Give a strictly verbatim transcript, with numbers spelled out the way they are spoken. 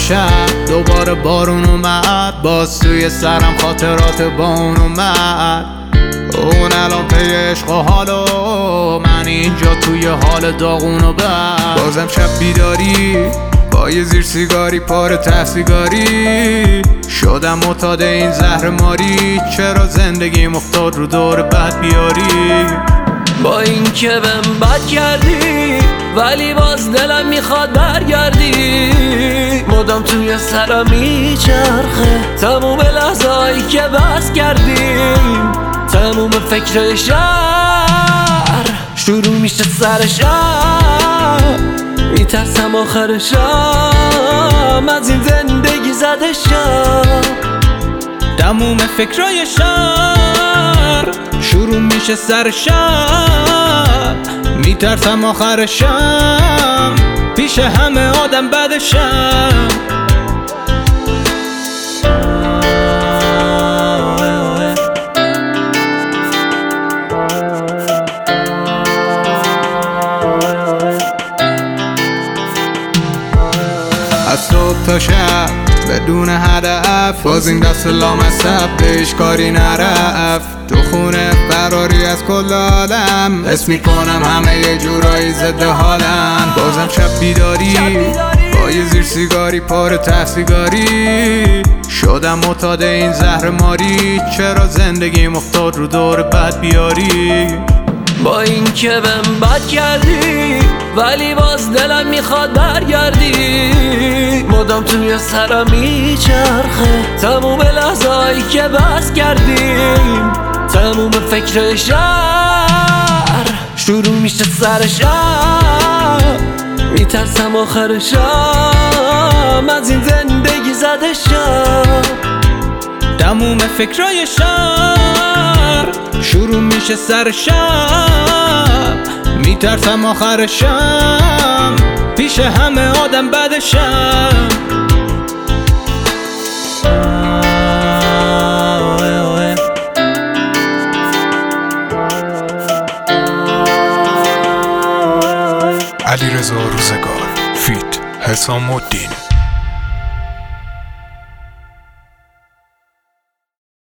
شب دوباره بارون اومد، باز توی سرم خاطرات با اون اومد. اون الان پی عشق و حالو، من اینجا توی حال داغون و بد. بازم شب بیداری با یه زیر سیگاری پاره ته سیگاری، شدم معتاد این زهر ماری. چرا زندگی افتاد رو دور بد بیاری؟ با این که بهم بد کردی ولی باز دلم میخواد برگردی. مدام توی سرم میچرخه تموم لحظه‌هایی که بس کردیم، تموم فکر شهر شروع میشه سر شب. میترسم آخر شب از این زندگی زده شب. تموم فکرای شهر شروع میشه سر شب. میترسم آخر شب پیش همه آدم بدشم. از صبح تا شب بدون هدف، باز این دست لامصب بهش کاری نرفت. تو خونه فراری از کل عالم، حس میکنم همه یه جورایی ضد حالم. بازم شب بیداری با یه زیر سیگاری پاره ته سیگاری، شدم معتاد این زهر ماری. چرا زندگی افتاد رو دور بد بیاری؟ با این که بهم بد کردی ولی باز دلم میخواد برگردی. مدام توی سرم میچرخه تموم لحظه‌هایی که بس کردیم، تموم فکر شهر شروع میشه سر شب. میترسم آخر شب از این زندگی زده شب. تموم فکرای شهر شروع میشه سر شب. میترسم آخر شب پیش همه آدم بدشم. علیرضا روزگار فیت حسام الدین.